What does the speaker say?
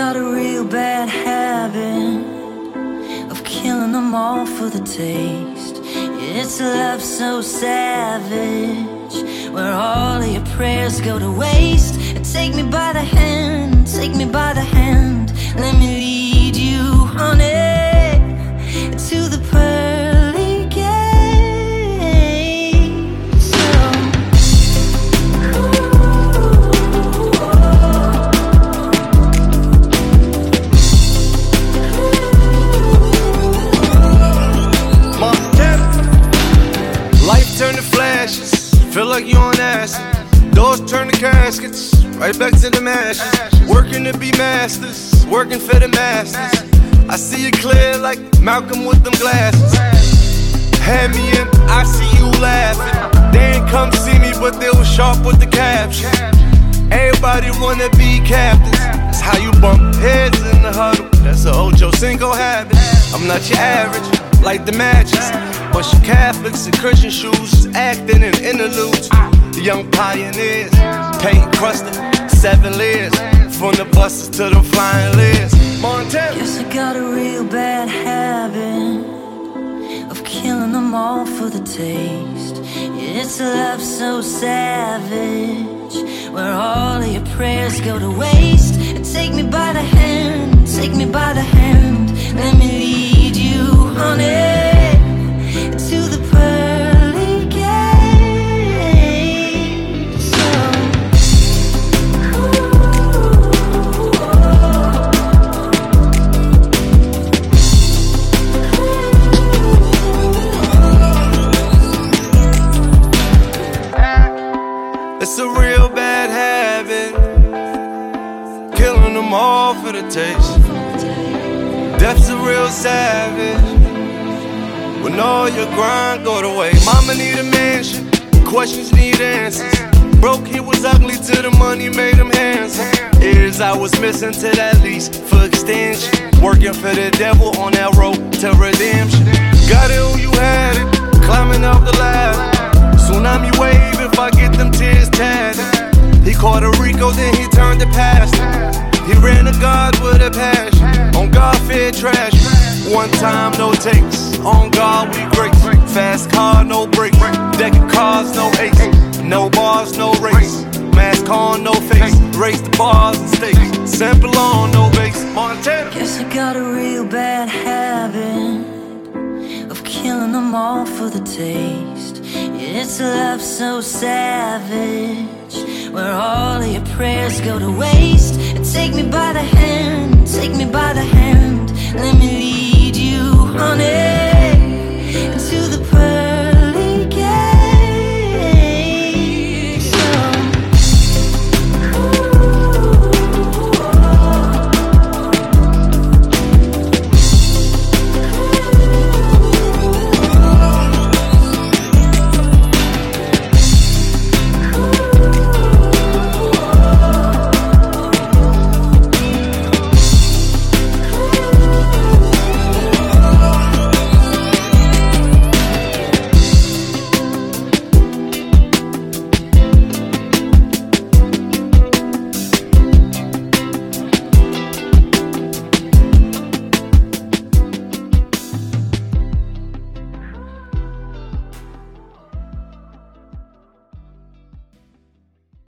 got a real bad habit of killing them all for the taste. It's a love so savage, where all of your prayers go to waste. Take me by the hand, take me by the hand, let me lead you, honey, to the pearly gates. Montana. Life turn to flashes, feel like you on acid. Doors turn to caskets, right back to the masses. Working to be masters, working for the masters. I see it clear like Malcolm with them glasses. Had me in, I see you laughing. They ain't come see me, but they was sharp with the caption. Everybody wanna be captains. That's how you bump heads in the huddle. That's a Ocho Cinco habit. I'm not your average, like the matches. But you Catholics in Christian shoes, acting in interludes. The young pioneers, paint crusted, 7 layers. From the buses to the flying layers. Montana. Guess I got a real bad habit of killing them all for the taste. It's a love so savage, where all of your prayers go to waste. Take me by the hand, take me by the hand, let me lead you, honey, to the pearly gates. It's a real bad habit, killing them all for the taste. Death's a real savage, when all your grind go to waste. Mama need a mansion, questions need answers. Broke, he was ugly till the money made him handsome. Years I was missing to that lease for extension. Working for the devil on that road to redemption. Got it who you had it, climbing up the ladder. Tsunami wave if I get them tears tatted. He caught a Rico, then he turned to pastor. He ran to God with a passion. On God, fear trash. One time, no takes. On God, we grace. Fast car, no brakes. Deck of cars, no ace. No bars, no race. Mask on, no face. Race the bars and stakes. Sample on, no base. Montana. Guess I got a real bad habit of killing them all for the taste. It's a love so savage, where all of your prayers go to waste. Take me by the hand,